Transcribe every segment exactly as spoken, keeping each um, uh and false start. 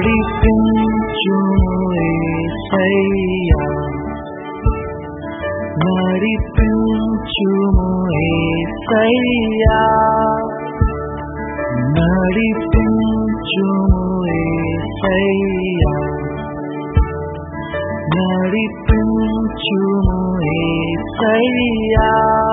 నడిపించుము యేసయ్యా నడిపించుము యేసయ్యా నడిపించుము యేసయ్యా నడిపించుము యేసయ్యా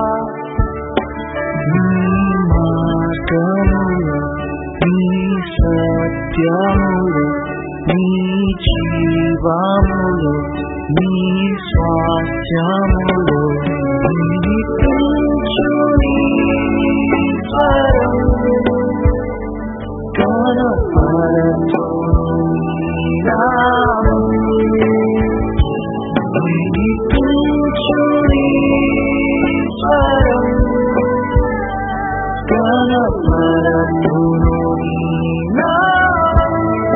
నీ మార్గములో నీ సత్యములో నీ జీవములో నీ స్వాస్థ్యములో వినిపించు నీ స్వరం కనపరచు నీ నామం వినిపించు నీ స్వరం కనపరచు నీ నామం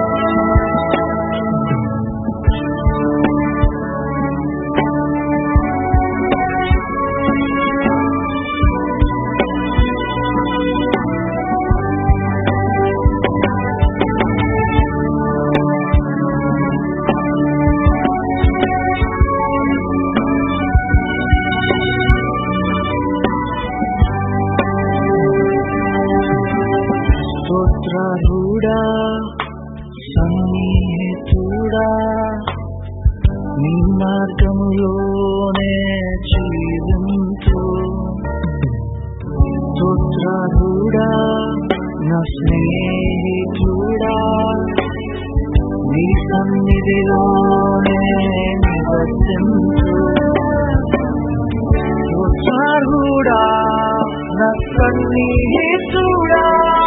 స్తోత్రార్హుడా సన్నిహితుడా నీ మార్గములోనే జీవించు స్తోత్రార్హుడా నా స్నేహితుడా నీ సన్నిధిలోనే నివసించు స్తోత్రార్హుడా నా సన్నిహితుడా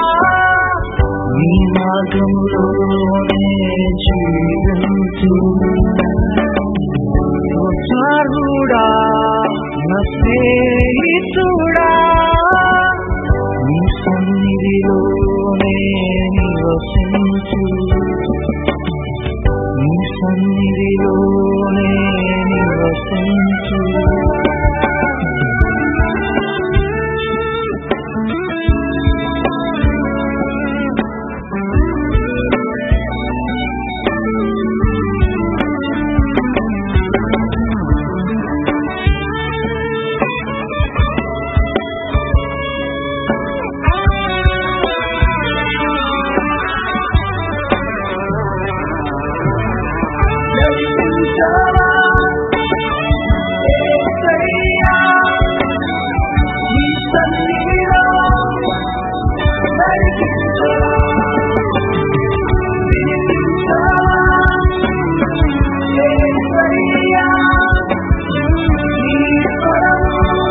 నీ మార్గములోనే జీవించు స్తోత్రార్హుడా నా స్నేహితుడా నీ సన్నిధిలోనే నివసించు నీ సన్నిధిలోనే నివసించు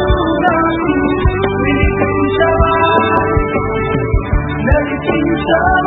Jesus.